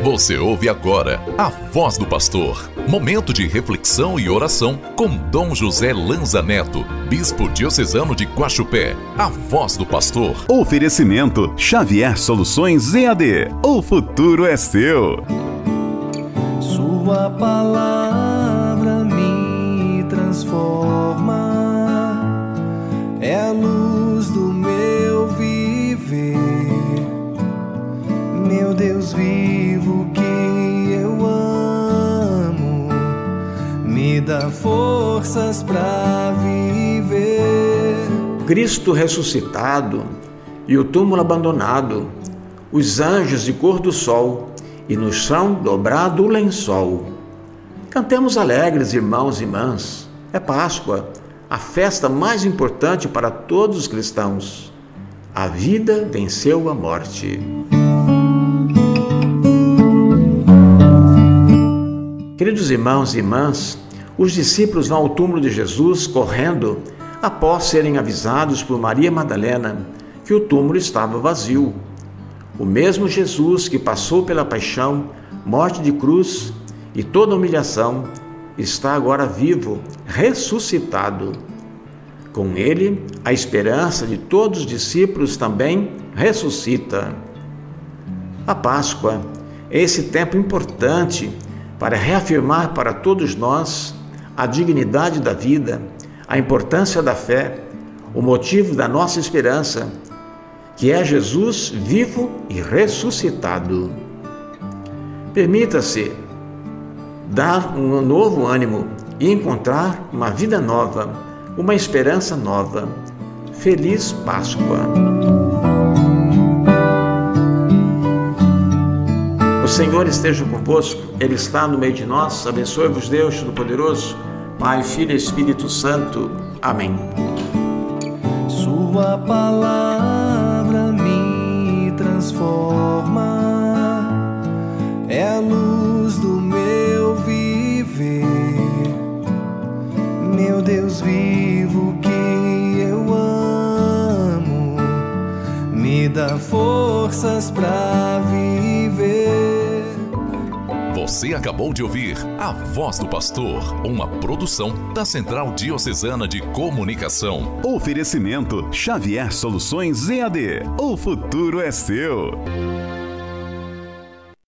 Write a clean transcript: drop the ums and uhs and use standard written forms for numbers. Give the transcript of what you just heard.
Você ouve agora a Voz do Pastor. Momento de reflexão e oração com Dom José Lanza Neto, Bispo Diocesano de Guaxupé. A Voz do Pastor. Oferecimento Xavier Soluções EAD. O futuro é seu. Sua palavra me transforma, é a luz do meu viver. Meu Deus vivo que eu amo, me dá forças para viver. Cristo ressuscitado e o túmulo abandonado, os anjos de cor do sol e no chão dobrado o lençol. Cantemos alegres, irmãos e irmãs. É Páscoa, a festa mais importante para todos os cristãos. A vida venceu a morte. Queridos irmãos e irmãs, os discípulos vão ao túmulo de Jesus correndo após serem avisados por Maria Madalena que o túmulo estava vazio. O mesmo Jesus que passou pela paixão, morte de cruz e toda humilhação está agora vivo, ressuscitado. Com ele, a esperança de todos os discípulos também ressuscita. A Páscoa é esse tempo importante para reafirmar para todos nós a dignidade da vida, a importância da fé, o motivo da nossa esperança, que é Jesus vivo e ressuscitado. Permita-se dar um novo ânimo e encontrar uma vida nova, uma esperança nova. Feliz Páscoa! O Senhor esteja convosco, Ele está no meio de nós. Abençoe-vos Deus Todo-Poderoso, Pai, Filho e Espírito Santo. Amém. Sua palavra me transforma, é a luz do meu viver. Meu Deus vivo que eu amo, me dá forças para viver. Você acabou de ouvir A Voz do Pastor, uma produção da Central Diocesana de Comunicação. Oferecimento Xavier Soluções EAD. O futuro é seu.